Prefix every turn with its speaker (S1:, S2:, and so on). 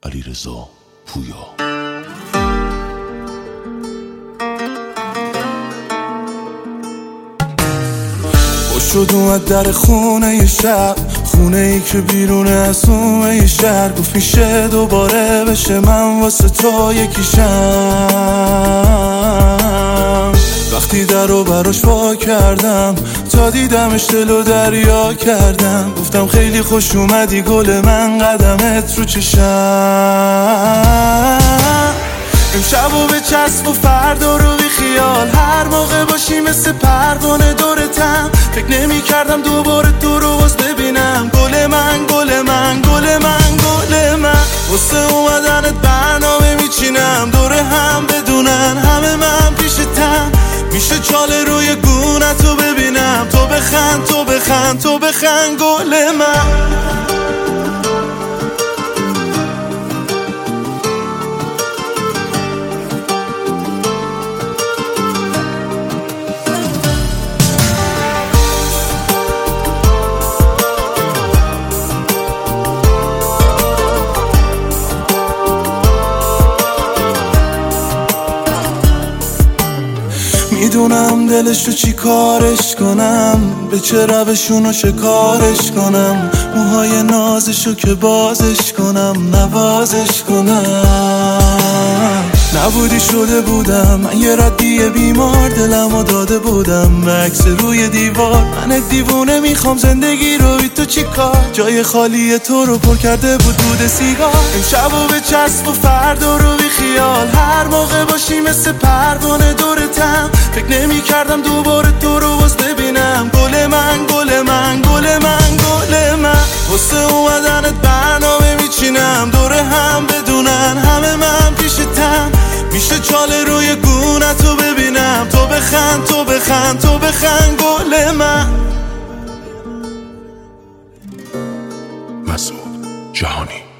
S1: علیرضا پویا.
S2: شد اومد در خونه ی شب، خونه ای که بیرونه از اومه ی شهر. گفت میشه دوباره بشه من واسه تو یکیشم. وقتی در رو براش وا کردم تا دیدمش دلو دریا کردم. گفتم خیلی خوش اومدی گل من، قدمت رو چشم. امشبو به چسب و فردا رو بی خیال، هر موقع باشی مثل پروانه دورتم. فکر نمی کردم دوباره تو رو باز ببینم. گل من گل من گل من گل من، واسه اومدنت برنامه میچینم. دور هم بدونن همه من پیشتم. میشه چاله روی گونتو ببینم. تو بخند تو بخند تو بخند گل من. میدونم دلش رو چی کارش کنم، به چه روشونو شکارش کنم. موهای نازشو که بازش کنم نوازش کنم. نبودی شده بودم من یه ردیه بیمار، دلمو داده بودم به عکس روی دیوار. من دیوونه میخوام زندگی رو بی تو چی کار، جای خالی تو رو پر کرده بود دود سیگار. امشبو به چسب و فردا رو بی خیال، هر موقع باشی مثل پروانه دورتم. فکر نمی کردم دوباره تو رو باز ببینم. گل من گل من گل من گل من، واسه اومدنت برنامه میچینم. دور هم بدونن همه من پیشتم. میشه چاله روی گونتو ببینم. تو بخند تو بخند تو بخند گل من.
S1: مسعود جهانی.